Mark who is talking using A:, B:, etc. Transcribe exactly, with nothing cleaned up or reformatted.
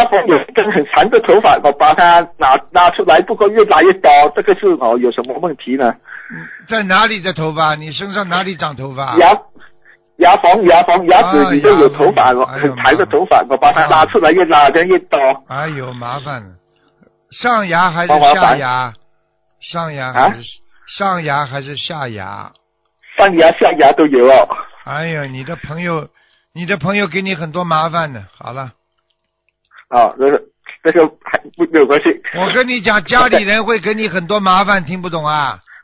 A: 牙缝有一根很长的头发，我把它拿拿出来，不过越拉越多，这个是哦有什么问题呢？
B: 在哪里的头发？你身上哪里长头发？
A: 牙牙缝牙缝牙齿里面有头发，
B: 啊、
A: 很长的头发，我把它拉出来，越拉的越多。
B: 哎呦，麻烦了。上牙还是下牙？上牙还是、啊、上牙还是下牙？
A: 上牙下牙都有哦。
B: 哎呀，你的朋友，你的朋友给你很多麻烦的。好了。
A: 哦，这个这个还没有关系。
B: 我跟你讲，家里人会给你很多麻烦，听不懂啊？